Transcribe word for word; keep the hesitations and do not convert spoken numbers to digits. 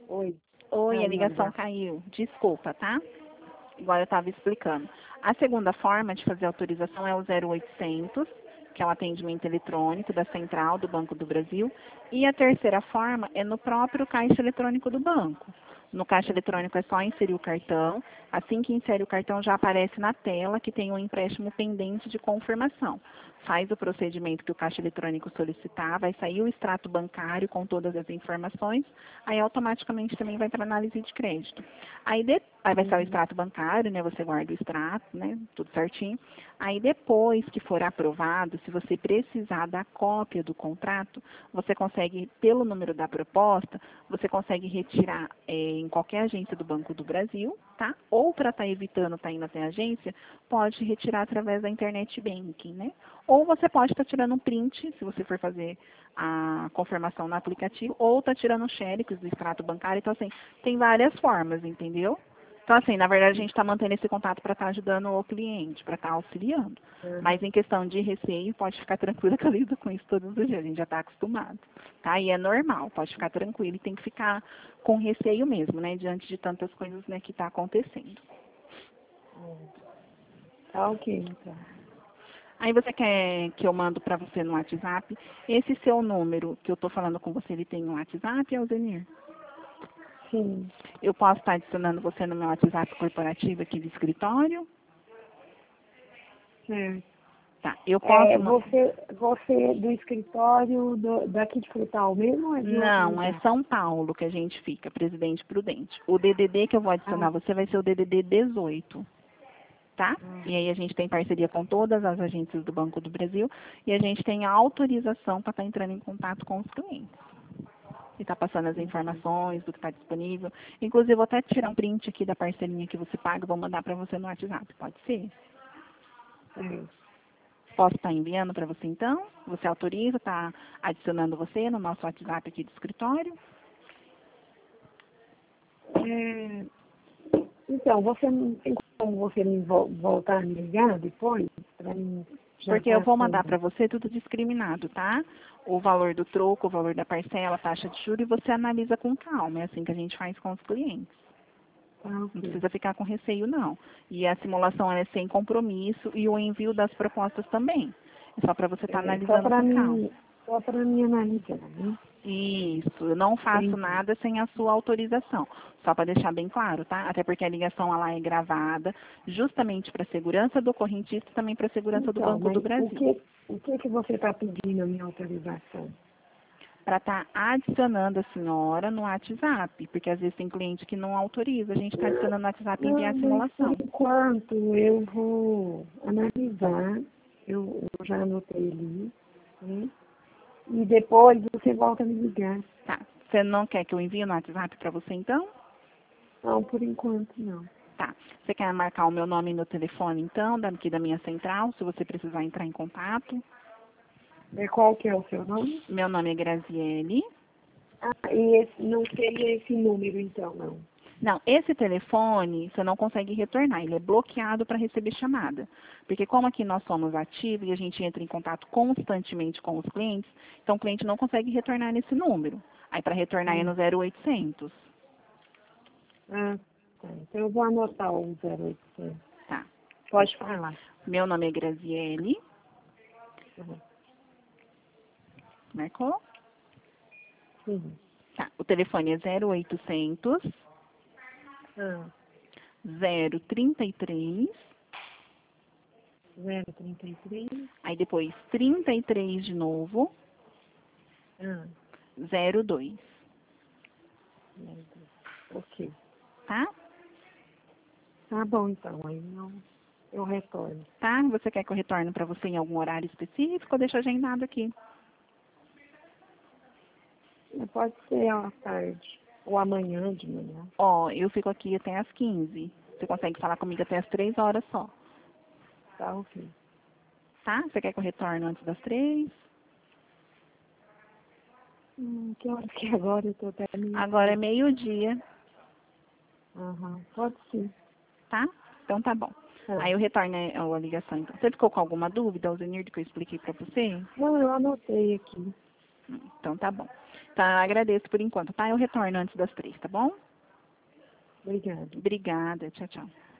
Oi. Oi, a Caiu a ligação ligação. caiu. Desculpa, tá? Igual eu estava explicando. A segunda forma de fazer autorização é o zero oitocentos, que é o atendimento eletrônico da Central do Banco do Brasil. E a terceira forma é no próprio caixa eletrônico do banco. No caixa eletrônico é só inserir o cartão. Assim que insere o cartão, já aparece na tela que tem um empréstimo pendente de confirmação. Faz o procedimento que o caixa eletrônico solicitar, vai sair o extrato bancário com todas as informações, aí automaticamente também vai para análise de crédito. Aí, de, aí vai sair o Uhum. extrato bancário, né? Você guarda o extrato, né? Tudo certinho. Aí depois que for aprovado, se você precisar da cópia do contrato, você consegue, pelo número da proposta, você consegue retirar é, em qualquer agência do Banco do Brasil, tá? Ou para estar evitando estar indo até a agência, pode retirar através da internet banking, né? Ou você pode estar tirando um print, se você for fazer a confirmação no aplicativo, ou está tirando um xerox do extrato bancário. Então, assim, tem várias formas, entendeu? Então, assim, na verdade, a gente está mantendo esse contato para estar ajudando o cliente, para estar auxiliando. Uhum. Mas em questão de receio, pode ficar tranquila que eu lido com isso todos os dias, a gente já está acostumado. Tá? E é normal, pode ficar tranquilo e tem que ficar com receio mesmo, né? Diante de tantas coisas, né, que está acontecendo. Uhum. Tá ok, então. Aí você quer que eu mando para você no WhatsApp? Esse seu número que eu estou falando com você, ele tem um WhatsApp, Alzenir? Sim. Eu posso estar adicionando você no meu WhatsApp corporativo aqui do escritório? Certo. Tá, eu É, posso... ma- você, você é do escritório do, daqui de Frutal mesmo ou é de outro Não, é lugar? São Paulo que a gente fica, Presidente Prudente. O D D D que eu vou Ah, adicionar você vai ser o D D D dezoito, tá? ah, E aí a gente tem parceria com todas as agências do Banco do Brasil e a gente tem a autorização para estar entrando em contato com os clientes. E está passando as entendi. informações do que está disponível. Inclusive, eu vou até tirar um print aqui da parcelinha que você paga e vou mandar para você no WhatsApp. Pode ser? Certo. Posso estar enviando para você então? Você autoriza, está adicionando você no nosso WhatsApp aqui do escritório? É, então, você não tem como você me vol- voltar a me ligar depois? Para mim já Porque eu estar vou mandar com. para você tudo discriminado, tá? O valor do troco, o valor da parcela, a taxa de juros, e você analisa com calma. É assim que a gente faz com os clientes. Tá Não ok. precisa ficar com receio, não. E a simulação ela é sem compromisso e o envio das propostas também. É só para você estar É, só analisando para com calma. mim, só para mim analisar, né? Isso, eu não faço Entendi. nada sem a sua autorização. Só para deixar bem claro, tá? Até porque a ligação lá é gravada, justamente para a segurança do correntista e também para a segurança do Então, Banco do mas o Brasil. que, o que, que você está pedindo a minha autorização? Para estar adicionando a senhora no WhatsApp, porque às vezes tem cliente que não autoriza, a gente está adicionando no WhatsApp e enviar Não, a mas por simulação. enquanto eu vou analisar, eu, eu já anotei ali, né? E depois você volta a me ligar. Tá. Você não quer que eu envie no WhatsApp para você então? Não, por enquanto não. Tá. Você quer marcar o meu nome no telefone então, daqui da minha central, se você precisar entrar em contato? É, qual que é o seu nome? Meu nome é Graziele. Ah, e esse, não seria esse número então, não. Não, esse telefone você não consegue retornar, ele é bloqueado para receber chamada. Porque como aqui nós somos ativos e a gente entra em contato constantemente com os clientes, então o cliente não consegue retornar nesse número. Aí para retornar é Hum. no zero oitocentos. Ah, tá. Então eu vou anotar o zero oitocentos. Tá. Pode falar. Meu nome é Graziele. Uhum. Marcou? Sim. Tá. O telefone é zero oitocentos, Ah, zero trinta e três, zero trinta e três. aí depois trinta e três de novo, Ah, zero dois. zero dois. Ok. Tá? Tá bom então, aí eu, eu retorno. Tá? Você quer que eu retorne para você em algum horário específico ou deixa agendado aqui? Pode ser à tarde, ou amanhã de manhã. Ó, eu fico aqui até às quinze. Você consegue falar comigo até às três horas só, Tá ok. tá? Você quer que eu retorne antes das três? Hum, que horas que agora eu tô até meio Agora é assim. meio-dia, Aham, pode sim. tá? Então tá bom. Tá. Aí eu retorno a a ligação. Então. Você ficou com alguma dúvida, Alzenir, do que eu expliquei para você? Não, eu anotei aqui. Hum, Então tá bom. Tá, agradeço por enquanto, tá? Eu retorno antes das três, tá bom? Obrigada. Obrigada, tchau, tchau.